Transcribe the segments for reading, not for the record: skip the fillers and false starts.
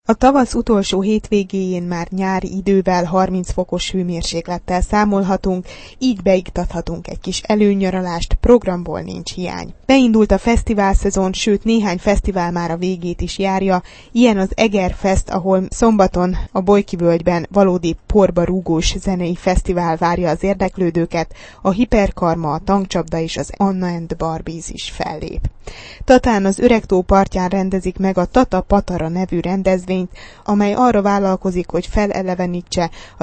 A tavasz utolsó hétvégéjén már nyári idővel 30 fokos hőmérséklettel számolhatunk, így beiktathatunk egy kis előnyaralást, programból nincs hiány. Beindult a fesztiválszezon, sőt néhány fesztivál már a végét is járja, ilyen az Egerfest, ahol szombaton a Bolykivölgyben valódi porba rúgós zenei fesztivál várja az érdeklődőket, a Hiperkarma, a Tankcsapda és az Anna and the Barbies is fellép. Tatán az Öregtó partján rendezik meg a Tata Patara nevű rendezvényt, amely arra vállalkozik, hogy felelevenítse a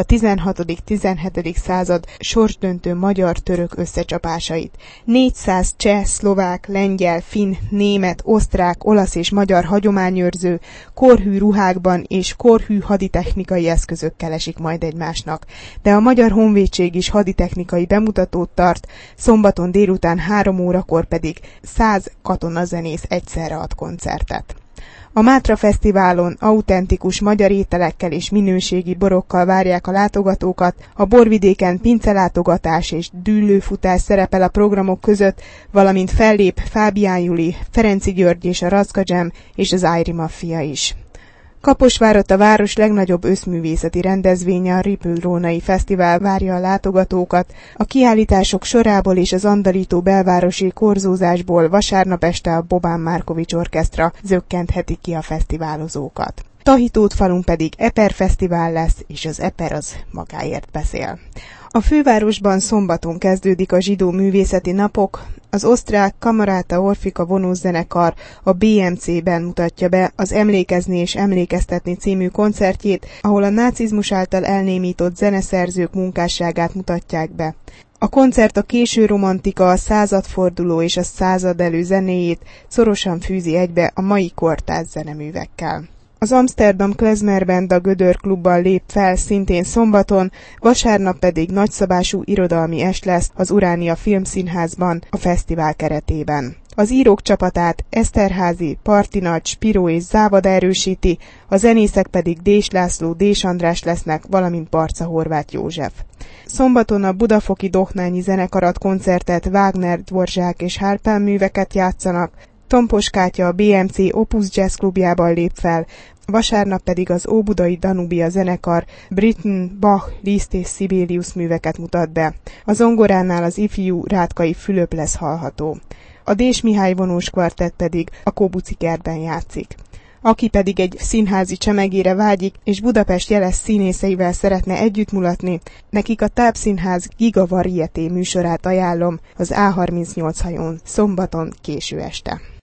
16.-17. század sorsdöntő magyar-török összecsapásait. 400 cseh, szlovák, lengyel, finn, német, osztrák, olasz és magyar hagyományőrző korhű ruhákban és korhű haditechnikai eszközökkel esik majd egymásnak. De a Magyar Honvédség is haditechnikai bemutatót tart, szombaton délután 3 órakor pedig 100 katonazenész egyszerre ad koncertet. A Mátra Fesztiválon autentikus magyar ételekkel és minőségi borokkal várják a látogatókat, a borvidéken pincelátogatás és dűlőfutás szerepel a programok között, valamint fellép Fábián Juli, Ferenczy György és a Racka Jam és az Ájri Maffia is. Kaposvárat a város legnagyobb összművészeti rendezvénye, a Ripple-Rónai Fesztivál várja a látogatókat. A kiállítások sorából és az andalító belvárosi korzózásból vasárnap este a Bobán Márkovics Orkesztra zökkentheti ki a fesztiválozókat. Tahitótfalun pedig Eper Fesztivál lesz, és az Eper az magáért beszél. A fővárosban szombaton kezdődik a Zsidó Művészeti Napok. Az osztrák Kamarata Orfika vonószenekar a BMC-ben mutatja be az Emlékezni és Emlékeztetni című koncertjét, ahol a nácizmus által elnémított zeneszerzők munkásságát mutatják be. A koncert a késő romantika, a századforduló és a századelő zenéjét szorosan fűzi egybe a mai kortárs zeneművekkel. Az Amsterdam Klezmer Band a Gödör klubban lép fel szintén szombaton, vasárnap pedig nagyszabású irodalmi est lesz az Uránia Filmszínházban a fesztivál keretében. Az írók csapatát Eszterházy, Partinagy, Spiró és Závada erősíti, a zenészek pedig Dés László, Dés András lesznek, valamint Barca Horváth József. Szombaton a budafoki Dohnányi zenekar ad koncertet, Wagner, Dvorzsák és Halpern műveket játszanak, Tompos Kátya a BMC Opus Jazz klubjában lép fel, vasárnap pedig az óbudai Danubia zenekar Britten, Bach, Liszt és Sibelius műveket mutat be. A zongoránál az ifjú Rátkai Fülöp lesz hallható. A Dés Mihály vonós kvartett pedig a Kóbuci kertben játszik. Aki pedig egy színházi csemegére vágyik, és Budapest jeles színészeivel szeretne együttmulatni, nekik a Tápszínház Giga Varieté műsorát ajánlom az A38 hajón szombaton késő este.